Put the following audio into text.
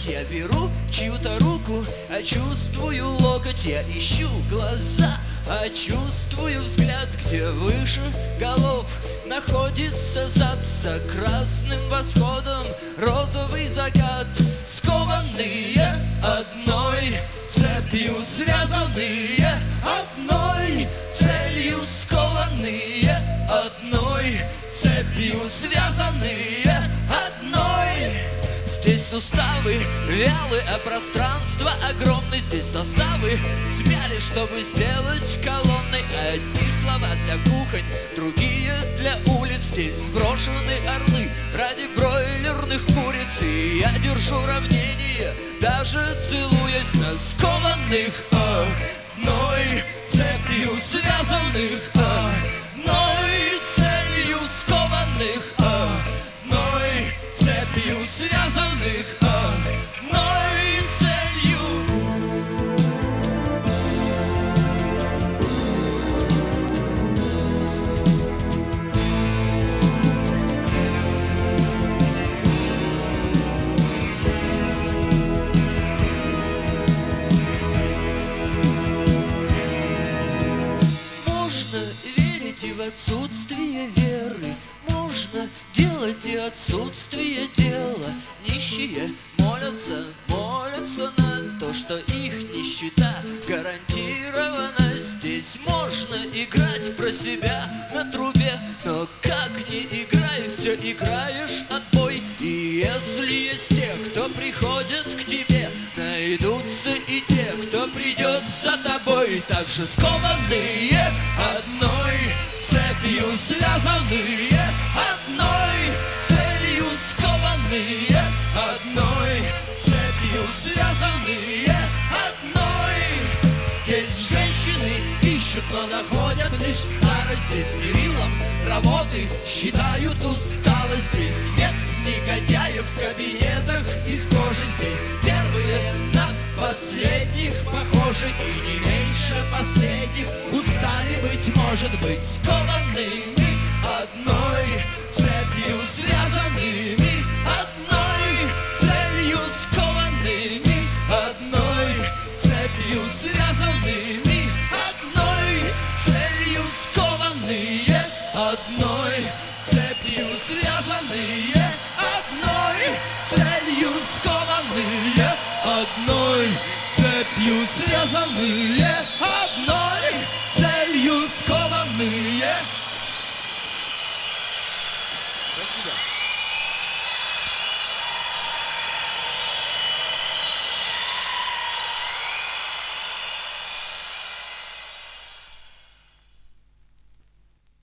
локоть, я беру чью-то руку, а чувствую локоть, я ищу глаза, а чувствую взгляд, где выше голов находится зад. За красным восходом розовый закат, скованные одной цепью, связанные одной целью, скованные одной цепью, связанные одной. Здесь суставы вялы, а пространство огромное. Здесь составы смяли, чтобы сделать колонной. Одни слова для кухонь, другие для улиц. Здесь сброшены орлы ради бройлерных куриц. И я держу равнение, даже целуясь на скованных одной цепью, связанных одной целью, скованных одной цепью, связанных одной целью. Можно верить и в отсутствие веры, можно делать и отсутствие дела. Нищие молятся, молятся на то, что их нищета гарантирована. Здесь можно играть про себя на трубе, но как не играй, все играешь отбой. И если есть те, кто приходит к тебе, найдутся и те, кто придет за тобой. Также скованные одной цепью, связанные одной целью, скованные одной цепью, связанные одной. Здесь женщины ищут, но находят лишь старость. Здесь мерилом работы считают усталость. Здесь нет негодяев в кабинетах из кожи. Здесь первые на последних похожи, и не меньше последних устали, быть может быть, скованными одной цепью, связанными одной целью, скованными одной цепью, связанными одной целью, скованные одной цепью, связанные одной целью, скованные одной цепью, связанные одной.